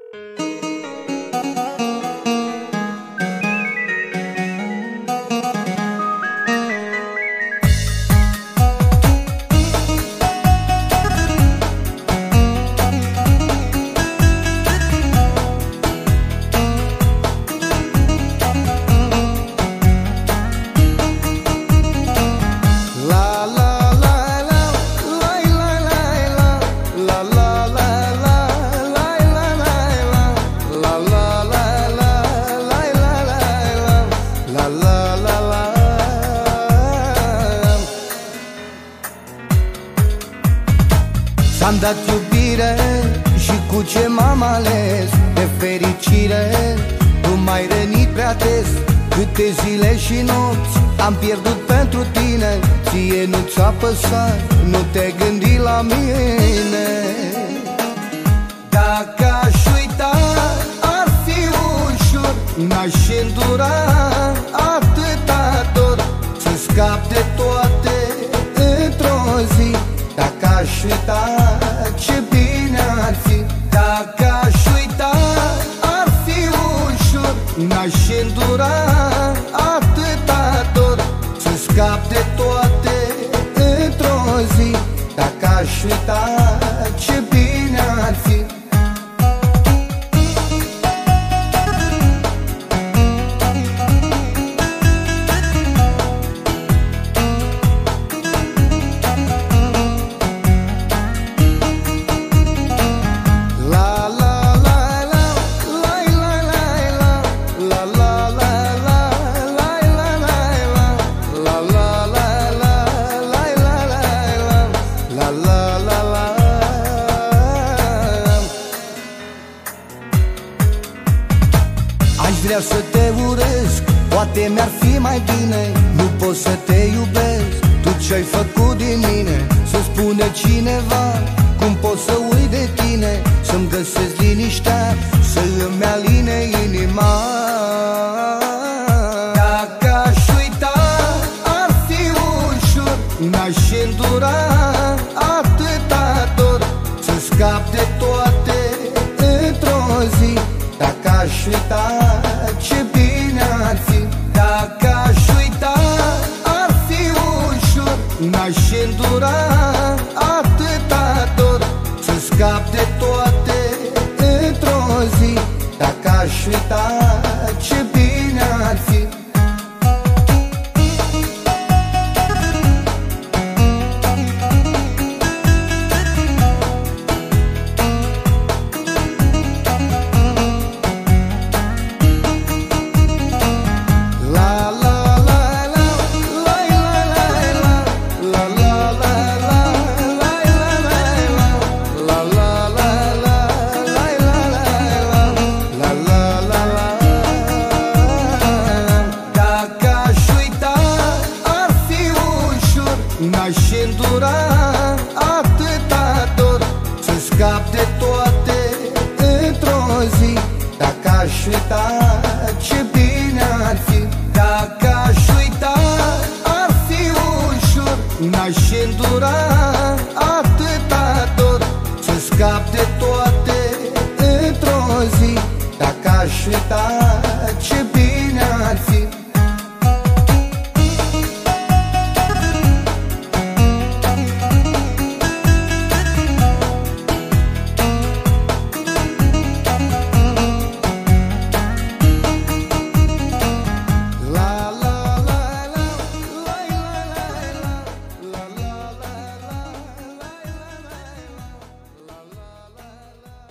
Am dat iubire și cu ce m-am ales de fericire. Tu m-ai rănit prea des, câte zile și nopți am pierdut pentru tine. Ție nu ți-a păsat, nu te gândi la mine. Dacă aș uita, ar fi ușor, n-aș îndura atâta dor, să scap de toate într-o zi. Dacă aș uita, ce bine ar fi. Dacă aș uita, ar fi ușor, n-aș îndura atâta dor, să scap de toate într-o zi. Dacă aș uita, ce bine ar fi. Aș vrea să te urăsc, poate mi-ar fi mai bine. Nu pot să te iubesc, tu ce-ai făcut din mine. Să spune cineva cum pot să uit de tine, să-mi găsesc liniștea, să îmi